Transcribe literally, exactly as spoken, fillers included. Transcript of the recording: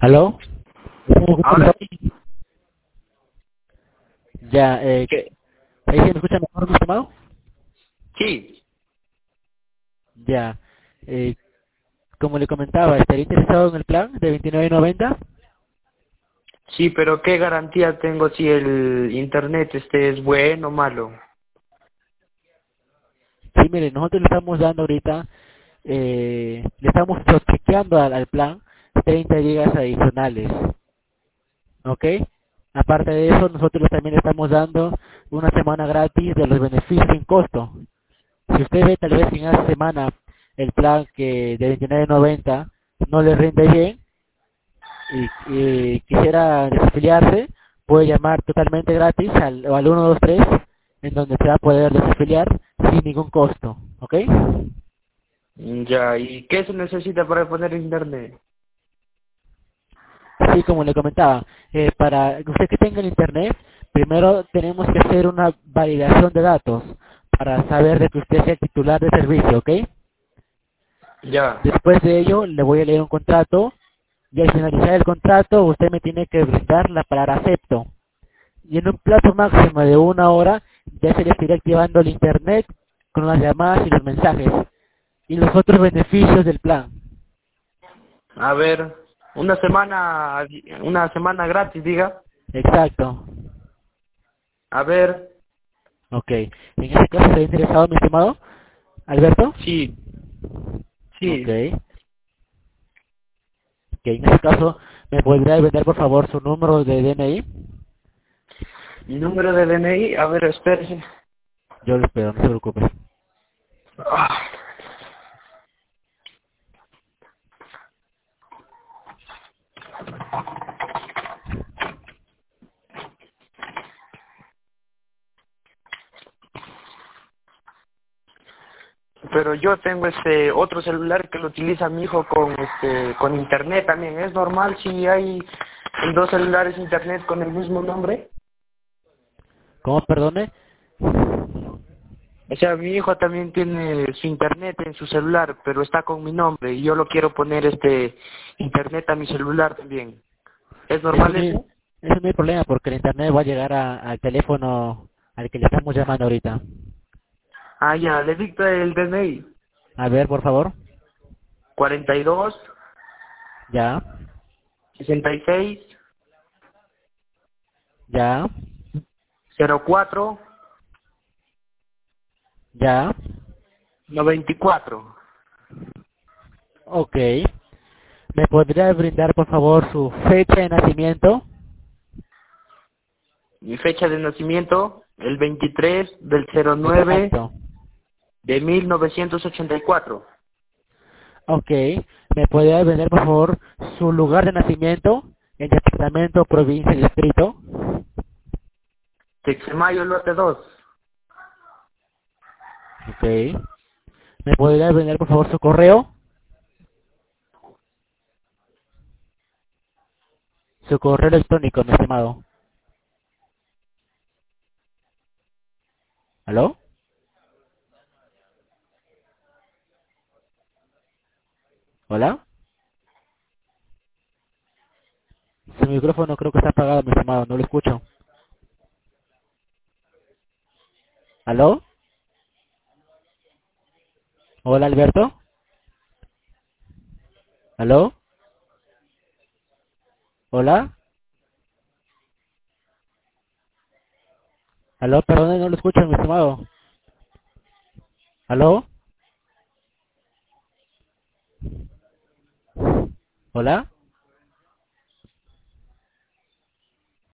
¿Aló? Ahora sí. Ya, eh, ¿Qué? ¿ahí se me escucha mejor, mi estimado? Sí, Ya, eh, como le comentaba, ¿estaría interesado en el plan de veintinueve noventa? sí, pero ¿qué garantía tengo si el internet este es bueno o malo? Sí, mire, nosotros le estamos dando ahorita, eh, le estamos chequeando al, al plan treinta gigas adicionales, ¿ok? Aparte de eso, nosotros también le estamos dando una semana gratis de los beneficios sin costo. Si usted ve tal vez en esa semana el plan que de veintinueve noventa no le rinde bien, y, y quisiera desafiliarse, puede llamar totalmente gratis al, al uno dos tres, en donde se va a poder desafiliar sin ningún costo, ¿ok? Mm, Ya, ¿y qué se necesita para poner internet? Así como le comentaba, eh, para usted que tenga el internet, primero tenemos que hacer una validación de datos para saber de que usted sea el titular del servicio, ¿ok? Ya, Después de ello, le voy a leer un contrato y al finalizar el contrato, usted me tiene que brindar la palabra acepto. Y en un plazo máximo de una hora ya se le estará activando el internet con las llamadas y los mensajes y los otros beneficios del plan. a ver, una semana, una semana gratis, diga. Exacto. A ver, Ok. En este caso, ¿está interesado, mi estimado Alberto? sí, Ok. sí. Ok, en este caso, ¿me podría vender por favor su número de D N I? Mi número de D N I, a ver, espérese. Yo lo espero, no se preocupe. Ah, Pero yo tengo este otro celular que lo utiliza mi hijo con este con internet también. ¿Es normal si hay en dos celulares internet con el mismo nombre? ¿Cómo, perdone? O sea, mi hijo también tiene su internet en su celular, pero está con mi nombre y yo lo quiero poner este internet a mi celular también. ¿Es Eso normal no, es- eso? eso no hay problema porque el internet va a llegar a- al teléfono al que le estamos llamando ahorita. Ah, ya, le dicto el D N I. A ver, por favor. cuarenta y dos, Ya, sesenta y seis, ya, cero cuatro, ya. noventa y cuatro. Ok. ¿Me podría brindar, por favor, su fecha de nacimiento? Mi fecha de nacimiento, el veintitrés del cero nueve Exacto. de mil novecientos ochenta y cuatro. Ok. ¿Me podría brindar, por favor, su lugar de nacimiento? El departamento, provincia y distrito. Texemayo lote dos. Ok. ¿Me podría brindar, por favor, su correo? Su correo electrónico, mi estimado. ¿Aló? ¿Hola? Su micrófono creo que está apagado, mi estimado. No lo escucho. ¿Aló? ¿Hola, Alberto? ¿Aló? ¿Hola? ¿Aló? Perdón, no lo escucho, mi estimado. ¿Aló? ¿Hola?